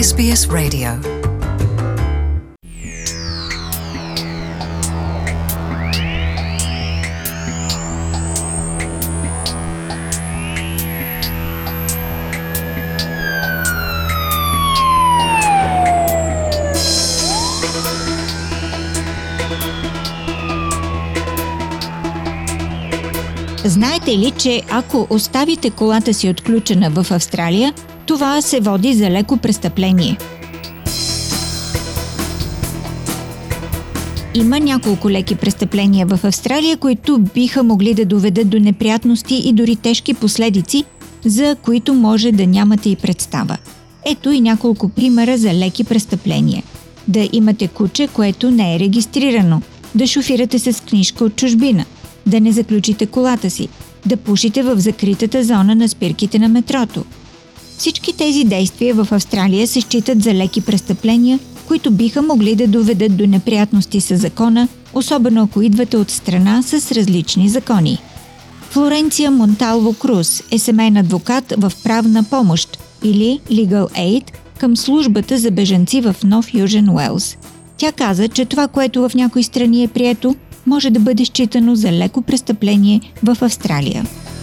SBS Radio. Знаете ли, че ако оставите колата си отключена в Австралия, това се води за леко престъпление? Има няколко леки престъпления в Австралия, които биха могли да доведат до неприятности и дори тежки последици, за които може да нямате и представа. Ето и няколко примера за леки престъпления. Да имате куче, което не е регистрирано, да шофирате с книжка от чужбина, да не заключите колата си, да пушите в закритата зона на спирките на метрото. Всички тези действия в Австралия се считат за леки престъпления, които биха могли да доведат до неприятности със закона, особено ако идвате от страна с различни закони. Флоренция Монталво Круз е семейен адвокат в правна помощ или Legal Aid към службата за бежанци в Нов Южен Уелс. Тя каза, че това, което в някои страни е прието, може да бъде считано за леко престъпление в Австралия.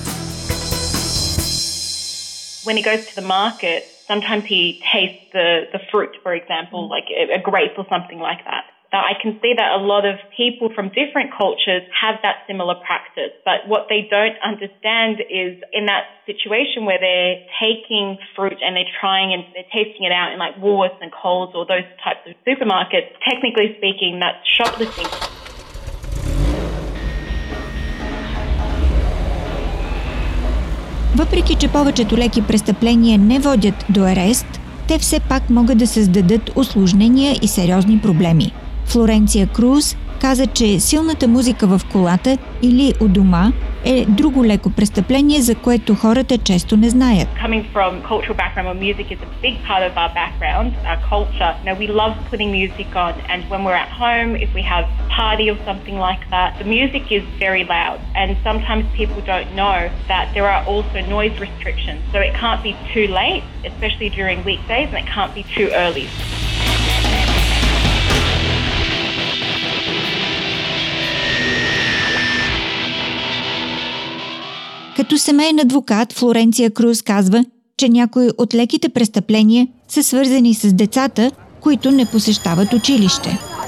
When he goes to the market, sometimes he tastes the fruit, for example, like a grape or something like that. I can see that a lot of people from different cultures have that similar practice. But what they don't understand is in that situation where they're taking fruit and they're trying and they're tasting it out in like Woolworths and Coles or those types of supermarkets, technically speaking, that's shoplifting. Въпреки че повечето леки престъпления не водят до арест, те все пак могат да създадат усложнения и сериозни проблеми. Флоренция Круз каза, че силната музика в колата или у дома е друго леко престъпление, за което хората често не знаят. Coming from cultural background where music is a big part of our background, our culture, we love putting music on, and when we're at home, if we have a party or something like that, the music is very loud, and sometimes people don't know that there are also noise restrictions, so it can't be too late, especially during weekdays, and it can't be too early. Като семейен адвокат, Флоренция Круз казва, че някои от леките престъпления са свързани с децата, които не посещават училище.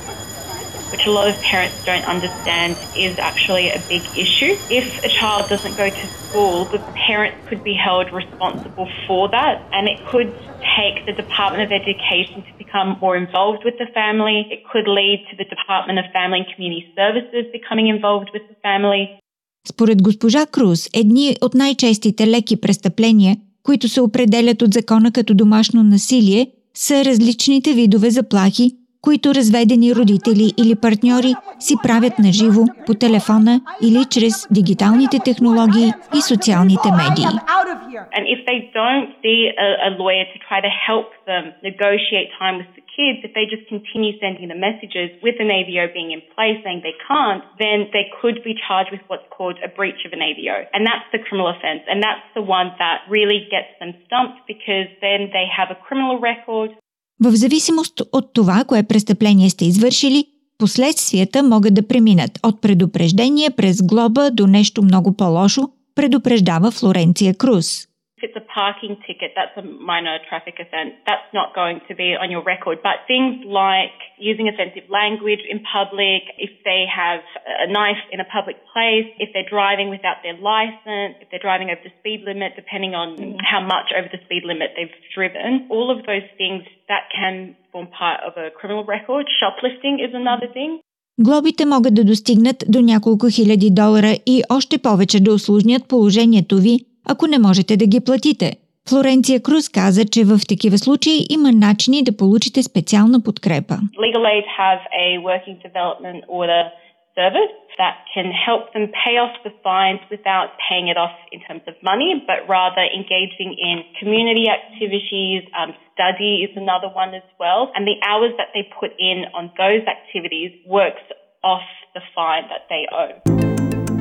Which a lot of parents don't understand is actually a big issue. If a child doesn't go to school, the parents could be held responsible for that, and it could take the Department of Education to become more involved with the family. It could lead to the Department of Family and Community Services becoming involved with the family. Според госпожа Круз, едни от най-честите леки престъпления, които се определят от закона като домашно насилие, са различните видове заплахи, които разведени родители или партньори си правят наживо, по телефона или чрез дигиталните технологии и социалните медии. And if they don't see a lawyer to try to help them negotiate time with the kids, if they just continue sending the messages with an AVO being in place saying they can't, then they could be charged with what's called a breach of an AVO. And that's the criminal offence. And that's the one that really gets them stumped because then they have a criminal record. В зависимост от това, кое престъпление сте извършили, последствията могат да преминат от предупреждение през глоба до нещо много по-лошо, предупреждава Флоренция Круз. If it's a parking ticket, that's a minor traffic offence. That's not going to be on your record. But things like using offensive language in public, if they have a knife in a public place, if they're driving without their license, if they're driving over the speed limit, depending on how much over the speed limit they've driven, all of those things that can form part of a criminal record. Shoplifting is another thing. Глобите могат да достигнат до няколко хиляди долара и още повече да усложнят положението ви, ако не можете да ги платите. Флоренция Круз каза, че в такива случаи има начини да получите специална подкрепа. Legal Aid have a working development order service that can help them pay off the fines without paying it off in terms of money, but rather engaging in community activities, study is another one as well. And the hours that they put in on those activities works off the fine that they owe.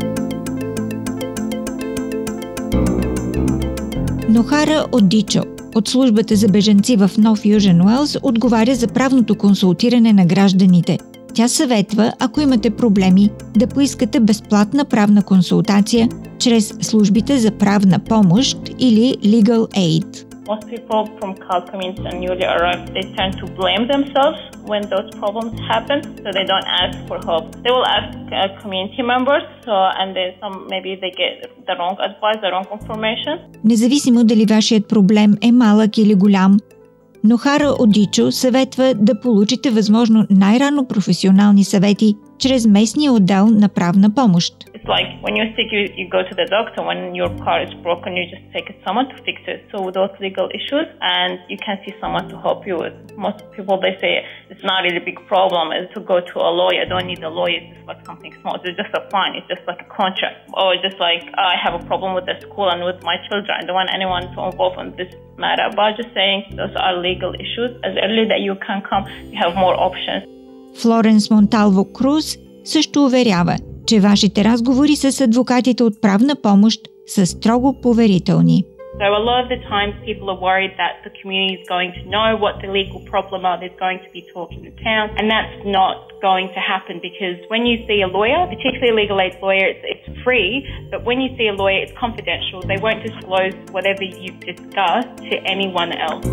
Нохара Одичо от службата за бежанци в Нов Южен Уелс отговаря за правното консултиране на гражданите. Тя съветва, ако имате проблеми, да поискате безплатна правна консултация чрез службите за правна помощ или Legal Aid. Most people from CALD communities and newly arrived, they tend to blame themselves when those problems happen, so they don't ask for help. They will ask community members, and then maybe they get the wrong advice, the wrong information. Независимо дали вашият проблем е малък или голям, Нохара Одичо съветва да получите възможно най-рано професионални съвети чрез местния отдел на правна помощ. It's like when you're sick, you go to the doctor. When your car is broken, you just take someone to fix it. So with those legal issues, and you can see someone to help you with. Most people, they say it's not really a big problem. It's to go to a lawyer. I don't need a lawyer. It's just like something small. It's just a fine. It's just like a contract. Or just like, I have a problem with the school and with my children. I don't want anyone to involve in this matter. But just saying those are legal issues. As early that you can come, you have more options. Флоренс Монталво Круз също уверява, че вашите разговори с адвокатите от правна помощ са строго поверителни. So a lot of the times people are worried that the community is going to know what the legal problem are. There's going to be talk in the town, and that's not going to happen because when you see a lawyer, particularly a legal aid lawyer, it's free, but when you see a lawyer, it's confidential. They won't disclose whatever you've discussed to anyone else.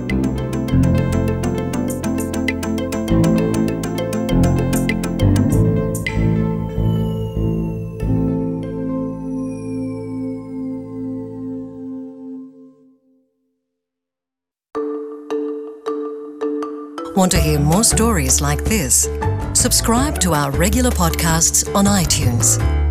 Want to hear more stories like this? Subscribe to our regular podcasts on iTunes.